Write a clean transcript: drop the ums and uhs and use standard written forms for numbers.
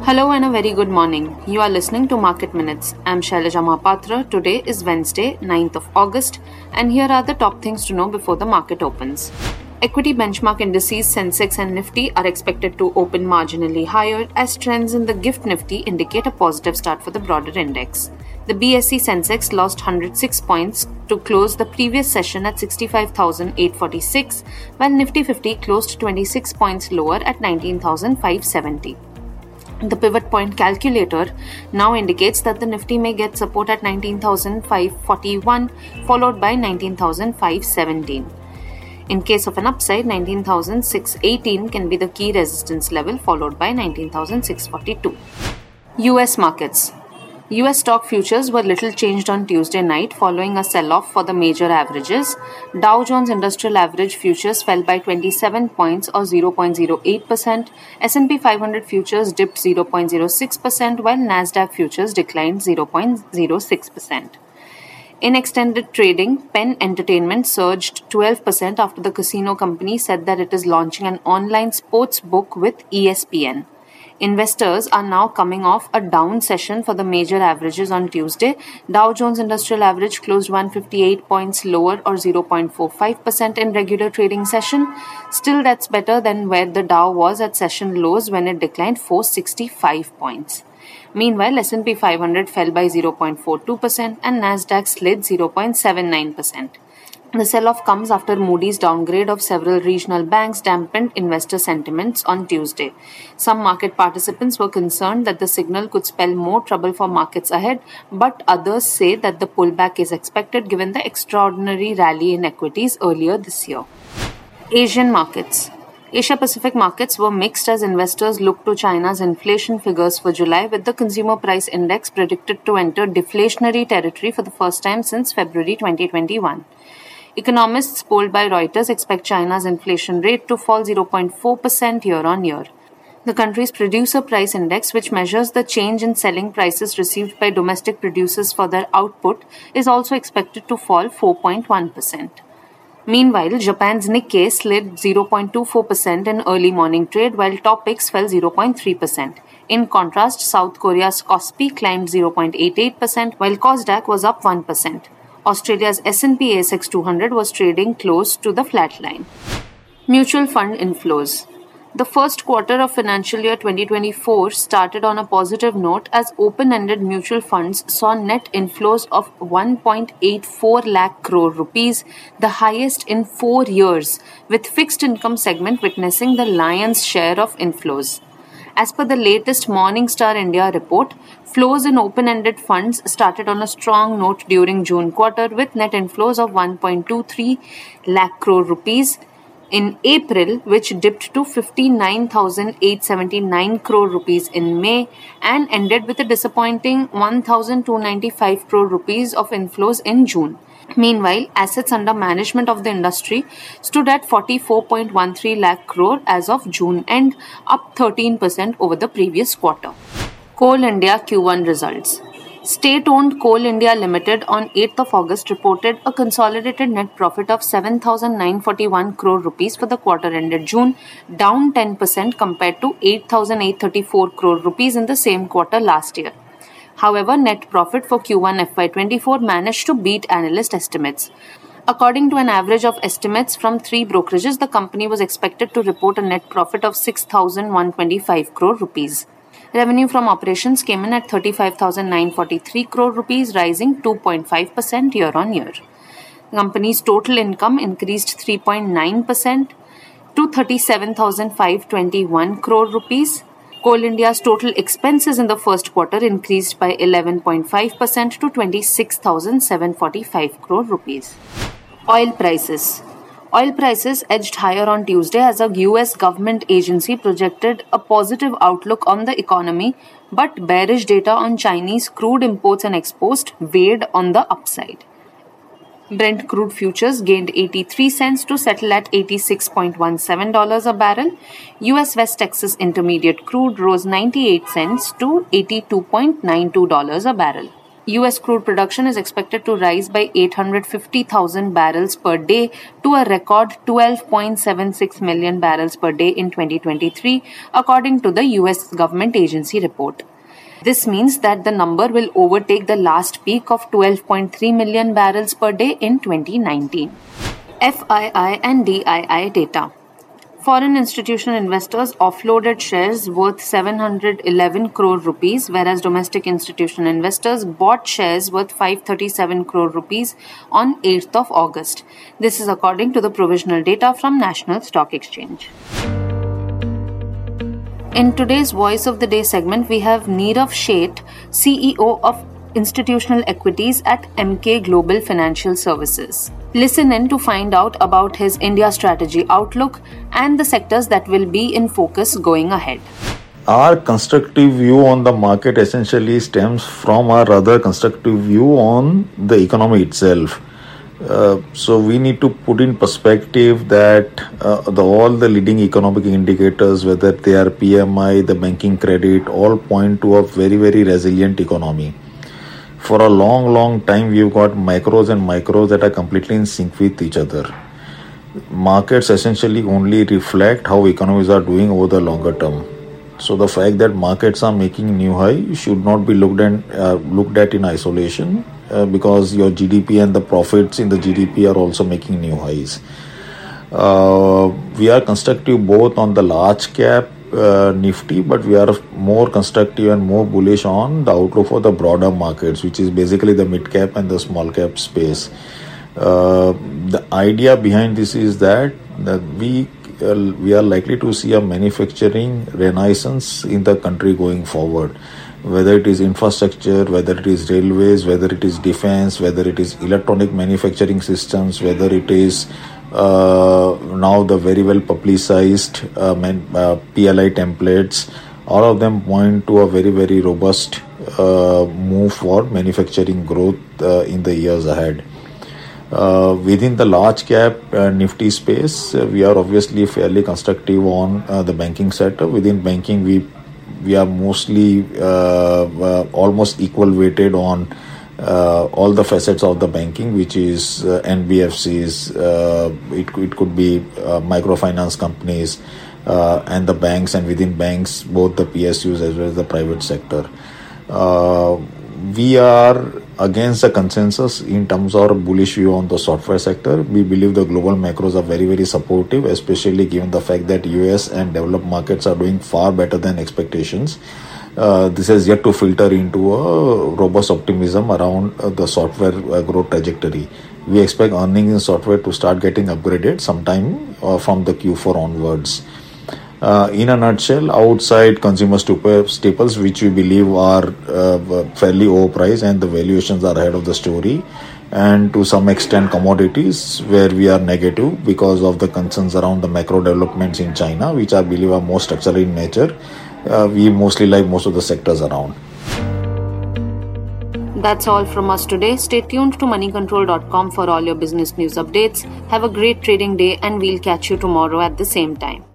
Hello and a very good morning. You are listening to Market Minutes. I'm Shailaja Mahapatra. Today is Wednesday, 9th of August, and here are the top things to know before the market opens. Equity benchmark indices Sensex and Nifty are expected to open marginally higher as trends in the GIFT Nifty indicate a positive start for the broader index. The BSE Sensex lost 106 points to close the previous session at 65,846, while Nifty 50 closed 26 points lower at 19,570. The pivot point calculator now indicates that the Nifty may get support at 19,541 followed by 19,517. In case of an upside, 19,618 can be the key resistance level followed by 19,642. US markets. US stock futures were little changed on Tuesday night following a sell-off for the major averages. Dow Jones Industrial Average futures fell by 27 points or 0.08%. S&P 500 futures dipped 0.06% while Nasdaq futures declined 0.06%. In extended trading, Penn Entertainment surged 12% after the casino company said that it is launching an online sports book with ESPN. Investors are now coming off a down session for the major averages on Tuesday. Dow Jones Industrial Average closed 158 points lower or 0.45% in regular trading session. Still, that's better than where the Dow was at session lows when it declined 465 points. Meanwhile, S&P 500 fell by 0.42% and Nasdaq slid 0.79%. The sell-off comes after Moody's downgrade of several regional banks dampened investor sentiments on Tuesday. Some market participants were concerned that the signal could spell more trouble for markets ahead, but others say that the pullback is expected given the extraordinary rally in equities earlier this year. Asian markets. Asia-Pacific markets were mixed as investors looked to China's inflation figures for July, with the consumer price index predicted to enter deflationary territory for the first time since February 2021. Economists polled by Reuters expect China's inflation rate to fall 0.4% year-on-year. The country's producer price index, which measures the change in selling prices received by domestic producers for their output, is also expected to fall 4.1%. Meanwhile, Japan's Nikkei slid 0.24% in early morning trade, while Topix fell 0.3%. In contrast, South Korea's Kospi climbed 0.88%, while Kosdaq was up 1%. Australia's S&P ASX 200 was trading close to the flat line. Mutual fund inflows. The first quarter of financial year 2024 started on a positive note as open-ended mutual funds saw net inflows of 1.84 lakh crore rupees, the highest in 4 years, with fixed income segment witnessing the lion's share of inflows. As per the latest Morningstar India report, flows in open-ended funds started on a strong note during June quarter with net inflows of 1.23 lakh crore rupees in April, which dipped to 59,879 crore rupees in May and ended with a disappointing 1,295 crore rupees of inflows in June. Meanwhile, assets under management of the industry stood at 44.13 lakh crore as of June end, up 13% over the previous quarter. Coal India Q1 results. State-owned Coal India Limited on 8th of August reported a consolidated net profit of 7,941 crore rupees for the quarter ended June, down 10% compared to 8,834 crore rupees in the same quarter last year. However, net profit for Q1 FY24 managed to beat analyst estimates. According to an average of estimates from 3 brokerages, the company was expected to report a net profit of 6,125 crore rupees. Revenue from operations came in at 35,943 crore rupees, rising 2.5% year-on-year. The company's total income increased 3.9% to 37,521 crore rupees. Coal India's total expenses in the first quarter increased by 11.5% to 26,745 crore rupees. Oil prices. Oil prices edged higher on Tuesday as a US government agency projected a positive outlook on the economy, but bearish data on Chinese crude imports and exports weighed on the upside. Brent crude futures gained 83 cents to settle at $86.17 a barrel. US West Texas Intermediate crude rose 98 cents to $82.92 a barrel. US crude production is expected to rise by 850,000 barrels per day to a record 12.76 million barrels per day in 2023, according to the US government agency report. This means that the number will overtake the last peak of 12.3 million barrels per day in 2019. FII and DII data. Foreign institutional investors offloaded shares worth 711 crore rupees, whereas domestic institutional investors bought shares worth 537 crore rupees on 8th of August. This is according to the provisional data from National Stock Exchange. In today's Voice of the Day segment, we have Nirav Sheth, CEO of Institutional Equities at Emkay Global Financial Services. Listen in to find out about his India strategy outlook and the sectors that will be in focus going ahead. Our constructive view on the market essentially stems from our rather constructive view on the economy itself. So we need to put in perspective that all the leading economic indicators, whether they are PMI, the banking credit, all point to a very, very resilient economy. For a long time, we've got macros and micros that are completely in sync with each other. Markets essentially only reflect how economies are doing over the longer term. So the fact that markets are making new high should not be looked at in isolation because your GDP and the profits in the GDP are also making new highs. We are constructive both on the large cap Nifty, but we are more constructive and more bullish on the outlook for the broader markets, which is basically the mid cap and the small cap space. The idea behind this is that we are likely to see a manufacturing renaissance in the country going forward, whether it is infrastructure, whether it is railways, whether it is defense, whether it is electronic manufacturing systems, whether it is now the very well publicized PLI templates. All of them point to a very, very robust move for manufacturing growth in the years ahead. Within the large cap Nifty space, we are obviously fairly constructive on the banking sector. Within banking, we are mostly almost equal weighted on all the facets of the banking, which is NBFCs, it could be microfinance companies and the banks, and within banks, both the PSUs as well as the private sector. We are against the consensus in terms of our bullish view on the software sector. We believe the global macros are very, very supportive, especially given the fact that US and developed markets are doing far better than expectations. This has yet to filter into a robust optimism around the software growth trajectory. We expect earnings in software to start getting upgraded sometime from the Q4 onwards. In a nutshell, outside consumer staples, which we believe are fairly overpriced and the valuations are ahead of the story, and to some extent commodities, where we are negative because of the concerns around the macro developments in China, which I believe are more structural in nature. We mostly like most of the sectors around. That's all from us today. Stay tuned to moneycontrol.com for all your business news updates. Have a great trading day, and we'll catch you tomorrow at the same time.